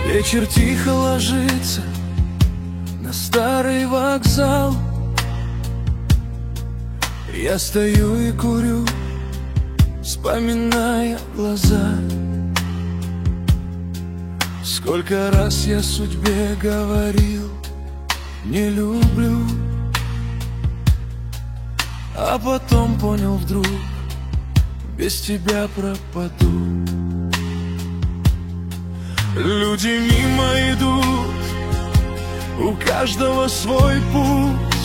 Вечер тихо ложится на старый вокзал. Я стою и курю, вспоминая глаза. Сколько раз я судьбе говорил: не люблю. А потом понял вдруг: без тебя пропаду. Люди мимо идут, у каждого свой путь,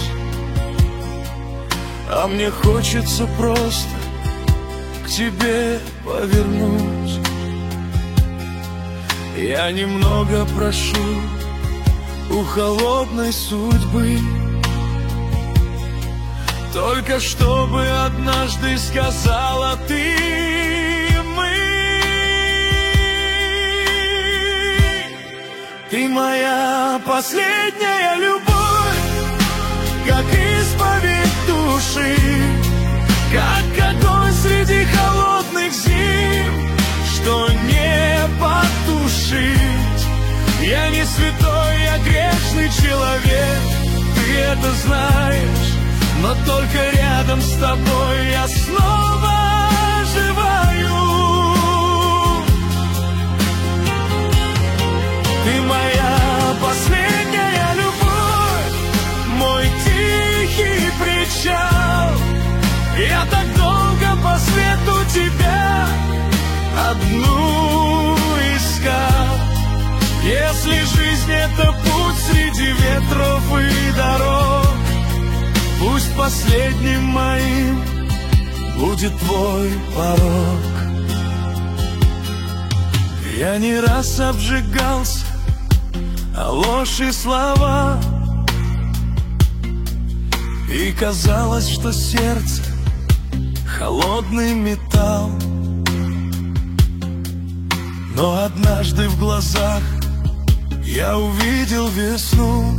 а мне хочется просто к тебе повернуть. Я немного прошу у холодной судьбы, только чтобы однажды сказала ты: ты моя последняя любовь, как исповедь души, как огонь среди холодных зим, что не потушить. Я не святой, я грешный человек, ты это знаешь, но только рядом с тобой я снова оживаю. Ты моя последняя любовь, мой тихий причал. Я так долго по свету тебя одну искал. Если жизнь — это путь среди ветров и дорог, пусть последним моим будет твой порог. Я не раз обжигался а ложь и слова, и казалось, что сердце холодный металл. Но однажды в глазах я увидел весну,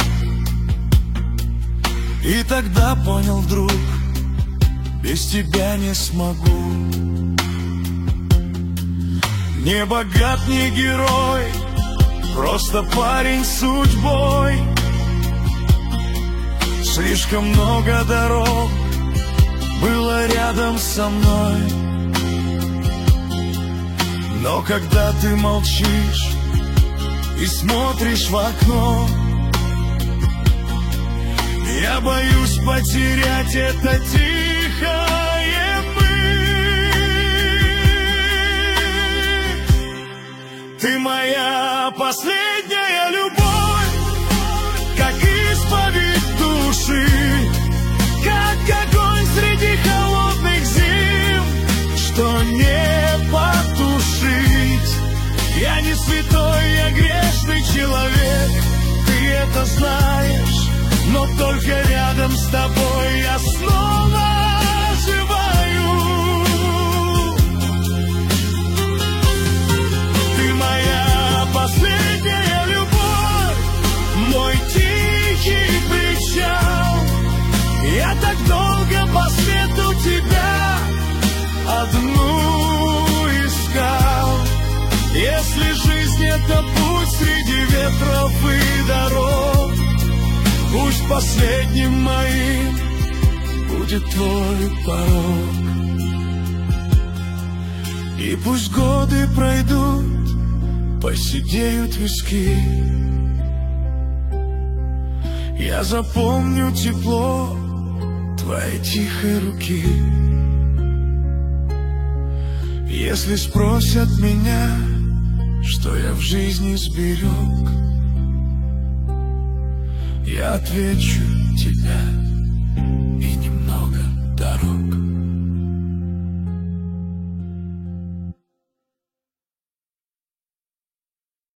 и тогда понял вдруг: без тебя не смогу. Не богат, не герой, просто парень с судьбой. Слишком много дорог было рядом со мной, но когда ты молчишь и смотришь в окно, я боюсь потерять это тихое «мы». Ты моя последняя любовь, как исповедь души, как огонь среди холодных зим, что не потушить. Я не святой, я грешный человек, ты это знаешь, но только рядом с тобой я снова оживаю. Ты моя последняя любовь, мой тихий причал. Я так долго по свету тебя одну искал. Если жизнь — это путь среди ветров и дорог, пусть последним моим будет твой порог. И пусть годы пройдут, поседеют виски, я запомню тепло твоей тихой руки. Если спросят меня, что я в жизни сберег, я отвечу: тебя и немного дорог.